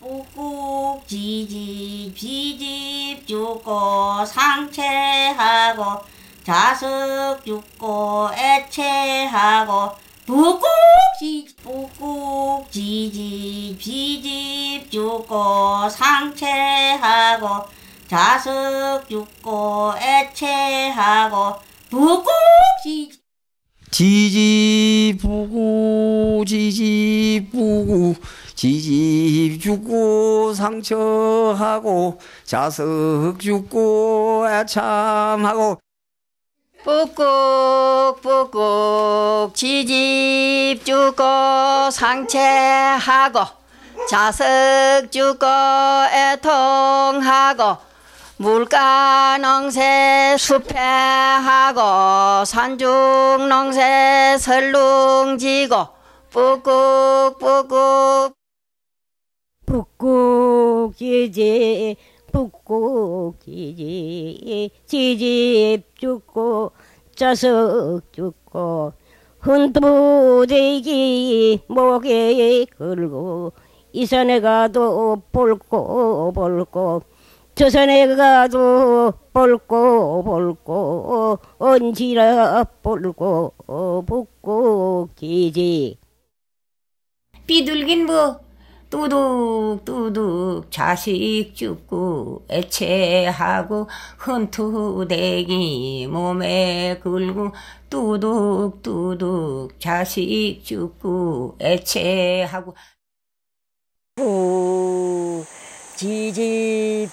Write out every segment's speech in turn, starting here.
꾹꾹 지집 지집 죽고 상체하고 자석 죽고 애체하고 꾹꾹 지집 지집 죽고 상체하고 자석 죽고 애체하고 꾹꾹 지지부구 지지부구 지집 죽고 상처하고 자석 죽고 애참하고 꾹꾹 지집 죽고 상체하고 자석 죽고 애통하고 물가농새 숲에하고 산중농새 설룽지고 꾹꾹 지집 꾹꾹 지집 죽고 자석 죽고 흔두대기 목에 걸고 이 산에 가도 볼고 저 산에 가도 볼고 언지라 볼고 꾹꾹 비둘긴 뭐 뚜둑 자식 죽고 애체하고 헌투대기 몸에 걸고 뚜둑 자식 죽고 애체하고 지집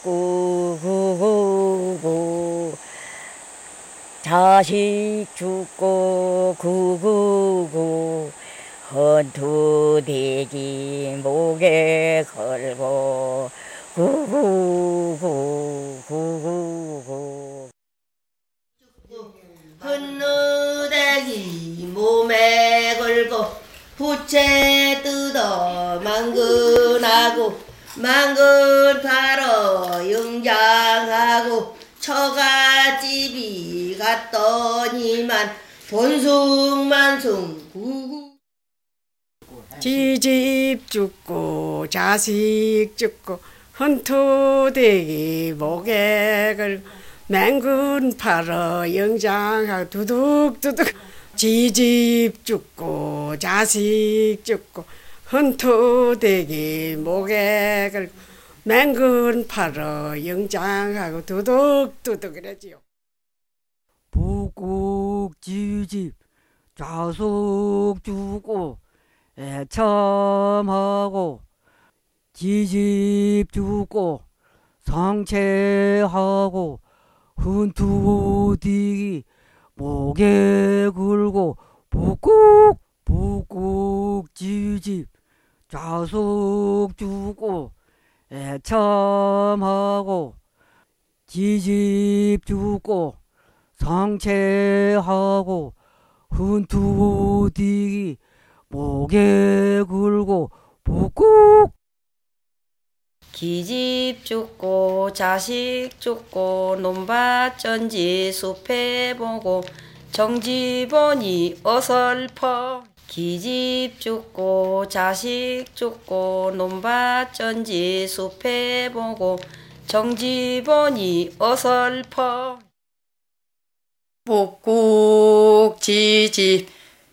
죽고 자식 죽고 헌투대기 목에 걸고 헌누대기 몸에 걸고 부채 뜯어 망근하고 망근 팔어 영장하고 처갓집이 갔더니만 본숭만숭 지집 죽고 자식 죽고 헌투대기 목에 걸고 맹근 팔어 영장하고 두둑 지집 죽고 자식 죽고 헌투대기 목에 걸고 맹근 팔어 영장하고 두둑 그러지요. 북국 지집 자석 죽고 애참하고 지집 죽고 상체하고 헌투대기 목에 걸고 북국 지집 자석 죽고 애참하고 지집 죽고 상체하고 헌투대기 목에 걸고 북국 기집 죽고 자식 죽고 논밭 전지 숲에 보고 정지 보니 어설퍼 기집 죽고 자식 죽고 논밭 전지 숲에 보고 정지 보니 어설퍼 북국 지집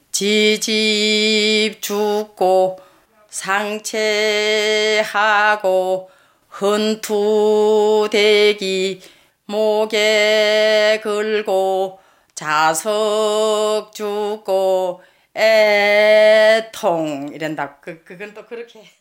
죽고 상체하고 헌투대기 목에 걸고 자석 죽고 애통 이런다. 그건 또 그렇게